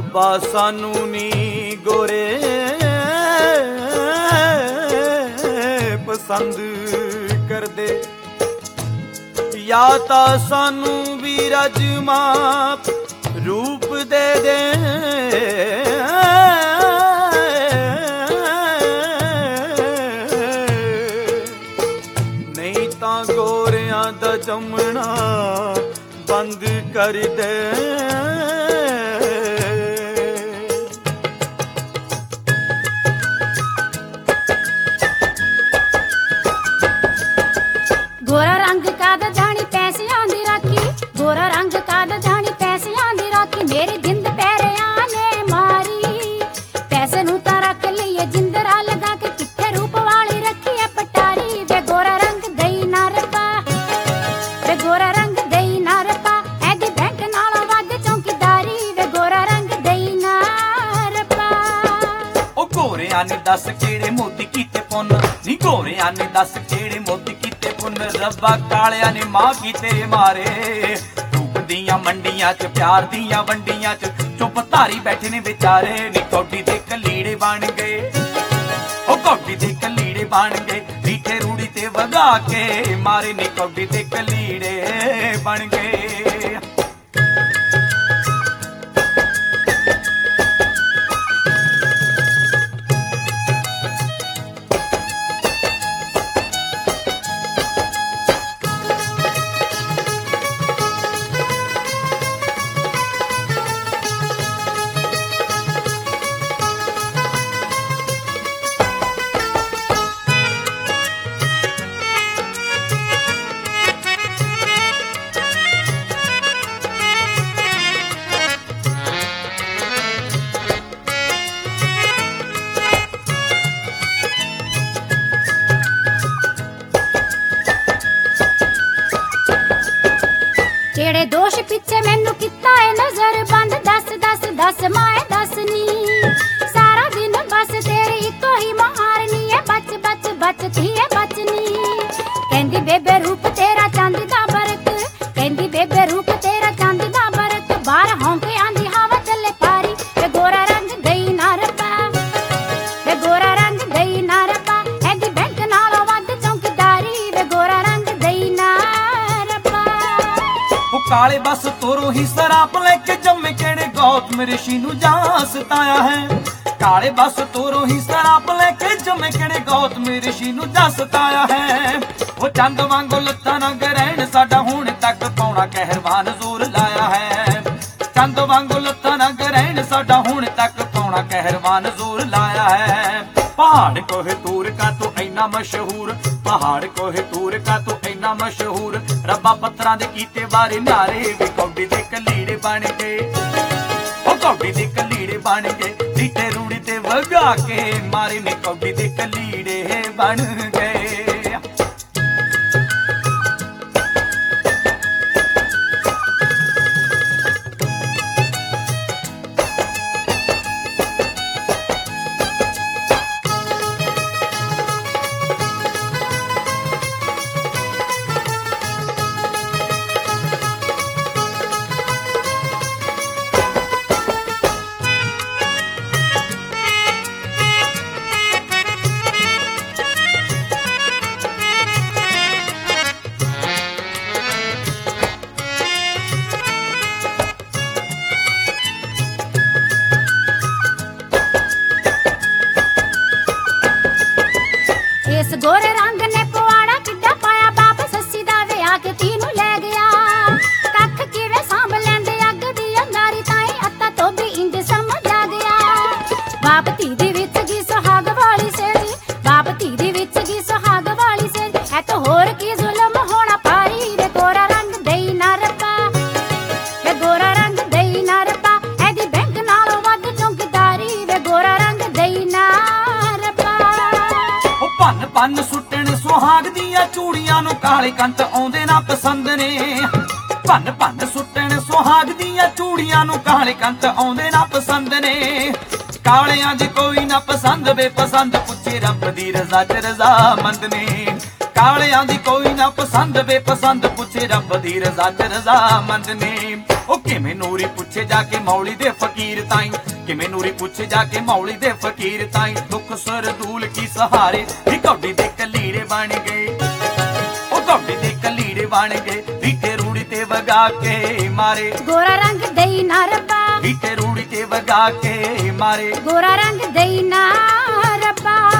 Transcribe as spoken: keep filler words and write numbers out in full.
ਰੱਬਾ ਸਾਨੂੰ ਨੀ ਗੋਰੇ ਪਸੰਦ ਕਰਦੇ, ਜਾਂ ਤਾਂ ਸਾਨੂੰ ਵੀ ਰਜਮਾ ਰੂਪ ਦੇ ਦੇ, ਨਹੀਂ ਤਾਂ ਗੋਰਿਆਂ ਦਾ ਜੰਮਣਾ ਬੰਦ ਕਰ ਦੇ। ਗੋਰਾ ਰੰਗ ਕਾਦਾ ਜਾਣੀ ਪੈਸਿਆਂ ਦੀ ਰਾਖੀ, ਗੋਰਾ ਰੰਗ ਕਾਦਾ ਜਾਣੀ ਪੈਸਿਆਂ ਦੀ ਰਾਖੀ, ਮੇਰੇ ਜਿੰਦ ਪੈਰਿਆਂ ਨੇ ਮਾਰੀ। ਪੈਸੇ ਨੂੰ ਤਾਂ ਰੱਖ ਲਈਏ ਜਿੰਦਰਾ ਲਗਾ ਕੇ, ਕਿੱਥੇ ਰੂਪ ਵਾਲੀ ਰੱਖੀ ਐ ਪਟਾਰੀ। ਵੇ ਗੋਰਾ ਰੰਗ ਦਈ ਨਾ ਰੱਬਾ, ਵੇ ਗੋਰਾ ਰੰਗ ਦਈ ਨਾ ਰੱਬਾ, ਐਦੀ ਬੈਂਕ ਨਾਲੋਂ ਵੱਧ ਚੌਂਕੀਦਾਰੀ। ਵੇ ਗੋਰਾ ਰੰਗ ਦਈ ਨਾ ਰੱਬਾ। ਉਹ ਗੋਰਿਆਂ ਨੇ ਦੱਸ ਕਿਹੜੇ ਮੋਤੀ ਕੀਤੇ ਪੁੰਨ, ਨੀ ਗੋਰਿਆਂ ਨੇ ਦੱਸ ਕਿਹੜੇ ਮੋਤੀ ਕੀਤੇ ਪੁੰਨ, ਰੱਬਾ ਕਾਲਿਆਂ ਨੇ ਮਾਂ ਕੀ ਤੇਰੇ ਮਾਰੇ। ਰੂਪ ਦੀਆਂ ਮੰਡੀਆਂ ਚ ਪਿਆਰ ਦੀਆਂ ਵੰਡੀਆਂ ਚ ਚੁੱਪ ਧਾਰੀ ਬੈਠੇ ਨੇ ਵਿਚਾਰੇ, ਨੀ ਕੌਡੀ ਦੇ ਕਲੀੜੇ ਬਣ ਗਏ, ਉਹ ਕੌਡੀ ਦੇ ਕਲੀੜੇ ਬਣ ਗਏ, ਰੀਠੇ ਰੂੜੀ ਤੇ ਵਗਾ ਕੇ ਮਾਰੇ, ਨੀ ਕੌਡੀ ਦੇ ਕਲੀੜੇ ਬਣ ਗਏ। ਕਿਹੜੇ ਦੋਸ਼ ਪਿੱਛੇ ਮੈਨੂੰ ਕੀਤਾ ਏ ਨਜ਼ਰ ਬੰਦ, ਦੱਸ ਦੱਸ ਦੱਸ ਮਾਏ ਦੱਸ ਨੀ। ਸਾਰਾ ਦਿਨ ਬਸ ਤੇਰੀ ਇੱਕੋ ਹੀ ਮਾਰਨੀ ਏ, ਬਚ ਬਚ ਬਚਦੀ ਏ ਬਚਨੀ। ਕਹਿੰਦੀ ਬੇਬੇ ਰੂਪ ਤੇਰਾ ਚਾਂਦੀ ਦਾ ਬਰਕ, ਕਹਿੰਦੀ ਬੇਬੇ ਰੂਪ ਤੇਰਾ ਚਾਂਦੀ ਦਾ ਬਰਕ, ਬਾਹਰ ਹੌਂਕੇ ਆਂਦੀ ਹਵਾ ਚੱਲੇ ਪਾਰੀ। ਵੇ ਗੋਰਾ ਰੰਗ ਦਈ ਨਾ ਰੱਬਾ, ਵੇ ਗੋਰਾ ਰੰਗ ਦਈ ਨਾ ਰੱਬਾ, ਐਦੀ ਬੈਂਕ ਨਾਲੋਂ ਵੱਧ ਚੌਂਕੀਦਾਰੀ। ਵੇ ਗੋਰਾ ਰੰਗ ਦਈ ਨਾ ਰੱਬਾ। ਉਹ ਕਾਲੇ ਬਸ ਤੋਰੋ ਹੀ ਸਰਾਪ ਲੈ ਕੇ ਜੰਮੇ, ਕਿਹੜੇ ਗੌਤਮ ਰਿਸ਼ੀ ਨੂੰ ਜਾਂ ਸਤਾਇਆ ਹੈ। ਕਾਲੇ ਬਸ ਤੋਰੋ ਹੀ ਸਰਾਪ ਲੈ ਕੇ ਜੰਮੇ, ਕਿਹੜੇ ਗੌਤਮ ਰਿਸ਼ੀ ਨੂੰ ਜਾਂ ਸਤਾਇਆ ਹੈ। ਉਹ ਚੰਦ ਵਾਂਗੂ ਲੱਤਾਂ ਨਾ ਗਰੈਣ, ਸਾਡਾ ਹੁਣ ਤੱਕ ਪਾਉਣਾ ਕਹਿਰਵਾਨ ਜ਼ੋਰ ਲਾਇਆ ਹੈ। ਚੰਦ ਵਾਂਗੂ ਲੱਤਾਂ ਨਾ ਗਰੈਣ, ਸਾਡਾ ਹੁਣ ਤੱਕ ਪਾਉਣਾ ਕਹਿਰਵਾਨ ਜ਼ੋਰ ਲਾਇਆ ਹੈ। ਪਹਾੜ ਕੋਹ ਤੂਰ ਕਾ ਤੂੰ ਇੰਨਾ ਮਸ਼ਹੂਰ, ਪਹਾੜ ਕੋਹ ਤੂਰ ਕਾ ਤੂੰ ਇੰਨਾ ਮਸ਼ਹੂਰ, ਰੱਬਾ ਪੱਥਰਾਂ ਦੇ ਕੀਤੇ ਬਾਰੇ ਨਾਰੇ। ਵੇ ਕੌਡੀ ਦੇ ਕਲੀੜੇ ਬਣ ਗਏ, ਉਹ ਕੌਡੀ ਦੇ ਕਲੀੜੇ ਬਣ ਗਏ, ਰੀਠੇ ਰੂੜੀ ਤੇ ਵਗਾ ਕੇ ਮਾਰੇ, ਨੇ ਕੌਡੀ ਦੇ ਕਲੀੜੇ ਬਣ ਗਏ। ਇਸ ਗੋਰੇ ਰੰਗ ਨੇ ਪਵਾੜਾ ਕਿੱਡਾ ਪਾਇਆ, ਬਾਪ ਸੱਸੀ ਦਾ ਵਿਆਹ ਕੇ ਤੀ ਨੂੰ ਲੈ ਗਿਆ। ਕੱਖ ਕਿਵੇਂ ਸਾਂਭ ਲੈਂਦੇ ਅੱਗ ਦੀ ਅੰਗਾਰੀ, ਤਾਈ ਅੱਤਾ ਤੋਂ ਵੀ ਇੰਜ ਸਮਝ ਆ ਗਿਆ। ਬਾਪ ਧੀ ਦੇ ਵਿੱਚ ਕੀ ਸੁਹਾਗ ਵਾਲੀ ਸੇਜੀ, ਬਾਪ ਧੀ ਦੇ ਵਿੱਚ ਕੀ ਸੁਹਾਗ ਵਾਲੀ ਸੇਜੀ, ਐ ਤਾਂ ਹੋਰ ਕੀ ਜ਼ੁਲਮ ਹੋਣਾ ਪਾਰੀ। ਵੇ ਗੋਰਾ ਰੰਗ ਦਈ ਨਾ ਰੱਬਾ, ਵੇ ਗੋਰਾ ਰੰਗ ਦਈ ਨਾ ਰੱਬਾ, ਐਦੀ ਬੈਂਕ ਨਾਲੋਂ ਵੱਧ ਚੌਂਕੀਦਾਰੀ। ਵੇ ਗੋਰਾ ਰੰਗ ਦਈ ਨਾ ਰੱਬਾ। ਉਹ ਭੰਨ ਭੰਨ ਸੁੱਟਣ ਸੁਹਾਗ ਦੀਆਂ ਚੂੜੀਆਂ ਨੂੰ, ਕਾਲੇ ਕੰਤ ਆਉਂਦੇ ਨਾ ਪਸੰਦ ਨੇ। ਭੰਨ ਭੰਨ ਸੁੱਟਣ ਸੁਹਾਗ ਦੀਆਂ ਚੂੜੀਆਂ ਨੂੰ, ਕਾਲੇ ਕੰਤ ਆਉਂਦੇ ਨਾ ਪਸੰਦ ਨੇ। ਕਾਲਿਆਂ 'ਚ ਕੋਈ ਨਾ ਪਸੰਦ, ਬੇਪਸੰਦ ਪੁੱਛੇ ਰੱਬ ਦੀ ਰਜ਼ਾ 'ਚ ਰਜ਼ਾਮੰਦ ਨੇ। ਕਾਲਿਆਂ ਦੀ ਕੋਈ ਨਾ ਪਸੰਦ ਬੇਪਸੰਦ ਪੁੱਛੇ ਰੱਬ ਦੀ ਰਜ਼ਾ ਚ ਰਜ਼ਾਮੰਦ ਨੇ। ਉਹ ਕਿਵੇਂ ਨੂਰੀ ਪੁੱਛੇ ਜਾ ਕੇ ਮੌਲੀ ਦੇ ਫਕੀਰ ਤਾਈਂ, ਕਿਵੇਂ ਨੂਰੀ ਪੁੱਛੇ ਜਾ ਕੇ ਮੌਲੀ ਦੇ ਫਕੀਰ ਤਾਈਂ। ਦੁੱਖ ਸਰਦੂਲ ਕੀ ਸਹਾਰੇ ਵੀ ਕੌਡੀ ਦੇ ਕਲੀੜੇ ਬਣ ਗਏ, ਉਹ ਕੌਡੀ ਦੇ ਕਲੀੜੇ ਬਣ ਗਏ। ਵੀਟੇ ਰੂੜੀ ਤੇ ਵਗਾ ਕੇ ਮਾਰੇ, ਗੋਰਾ ਰੰਗ ਦੇਈ ਨਾ ਰੱਬਾ, ਵੀਟੇ ਰੂੜੀ ਤੇ ਵਗਾ ਕੇ ਮਾਰੇ। ਗੋਰਾ ਰੰਗ ਦੇਈ ਨਾ ਰੱਬਾ।